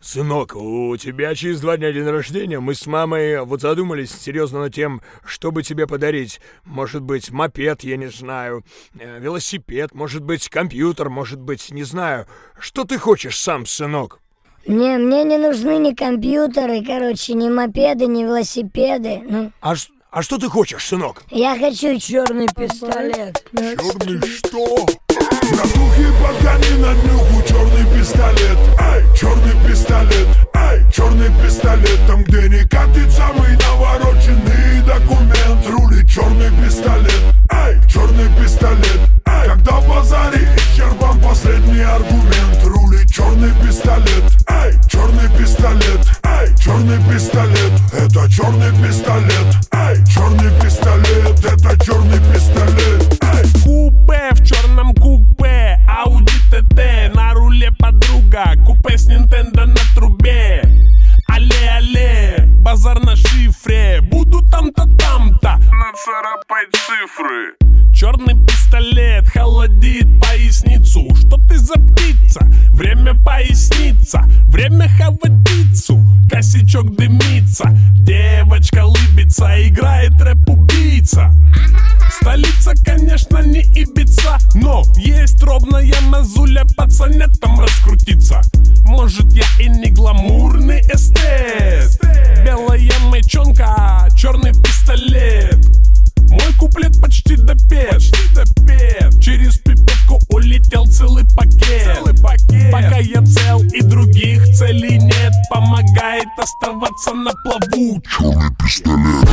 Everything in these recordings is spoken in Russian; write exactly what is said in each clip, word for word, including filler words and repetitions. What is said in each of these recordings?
Сынок, у тебя через два дня день рождения. Мы с мамой вот задумались серьезно над тем, чтобы тебе подарить. Может быть, мопед, я не знаю, э, велосипед, может быть, компьютер, может быть, не знаю. Что ты хочешь сам, сынок? Не, мне не нужны ни компьютеры, короче, ни мопеды, ни велосипеды. Ну, А, а что ты хочешь, сынок? я хочу черный пистолет. Черный что? Братухи, подгони на днюху черный пистолет. Эй, черный пистолет, эй, черный пистолет. Там, где не катит самый навороченный документ, рулит черный пистолет. Эй, черный пистолет, эй. Когда в базаре исчерпан последний аргумент, рулит черный пистолет. Эй, черный пистолет, эй, черный пистолет. Это черный пистолет. Эй, черный пистолет. Это черный пистолет. Эй. Купе в черном купе, Audi ти ти, на руле подруга, купе с Nintendo на трубе. Алле-алле, базар на шифре, буду там-то, там-то, нацарапай цифры. Черный пистолет холодит поясницу. Что ты за птица? Время поясниться, время хавать пиццу. Косячок дымится, девочка лыбится, играет рэп-убийца. Столица, конечно, не Ибица, но есть ровная мазуля пацанетом раскрутиться. Может, я и не гламурный эстет. Белая мечонка, черный пистолет. Мой куплет почти допет, почти допет. Через пипетку улетел целый пакет. целый пакет. Пока я цел и других целей нет, помогает оставаться на плаву черный пистолет.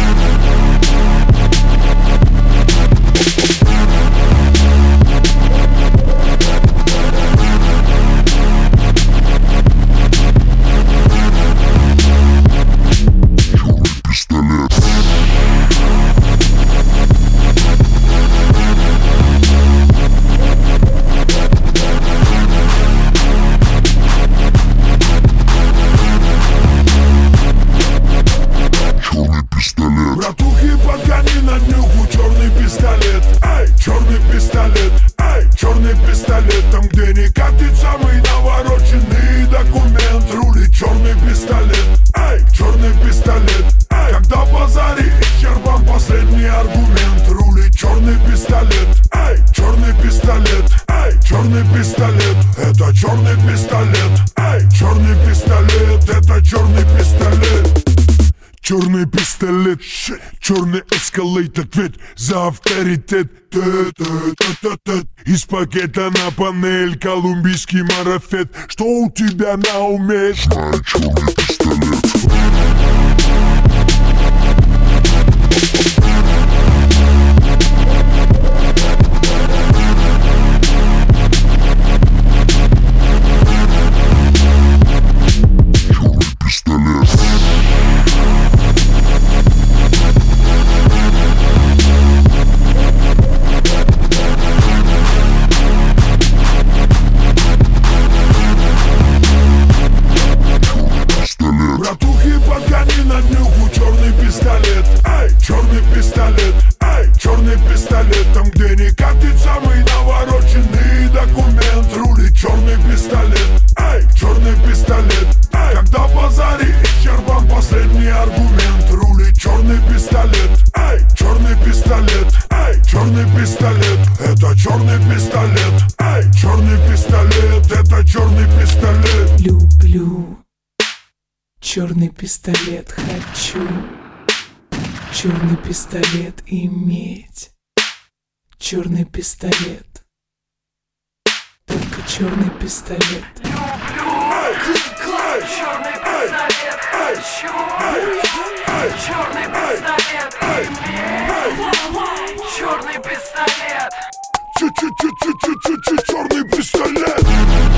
Братухи, подгони на днюху черный пистолет. Эй, черный пистолет, эй, черный пистолет. Там, где не катит самый навороченный документ, рулит черный пистолет. Эй, черный пистолет, эй. Когда в базаре исчерпан последний аргумент, рулит черный пистолет. Эй, черный пистолет, эй, черный пистолет. Это черный пистолет. Эй, черный пистолет. Это черный пистолет. Черный пистолет, черный эскалейт, ответ за авторитет. Из пакета на панель колумбийский марафет. Что у тебя на уме? Знаю, черный пистолет. Братухи, подгони на днюху черный пистолет. Эй, черный пистолет, эй, черный пистолет. Там, где не катит самый навороченный документ, рулит черный пистолет. Эй, черный пистолет, эй. Когда в базаре исчерпан последний аргумент, рулит черный пистолет. Эй, черный пистолет, эй, черный пистолет. Это черный пистолет. Эй, черный пистолет. Это черный пистолет. Люблю черный пистолет, хочу черный пистолет иметь. Черный пистолет, только черный пистолет. Люблю черный пистолет, хочу черный пистолет иметь. Черный пистолет. Чу-чу-чу-чу-чу-чу-черный пистолет.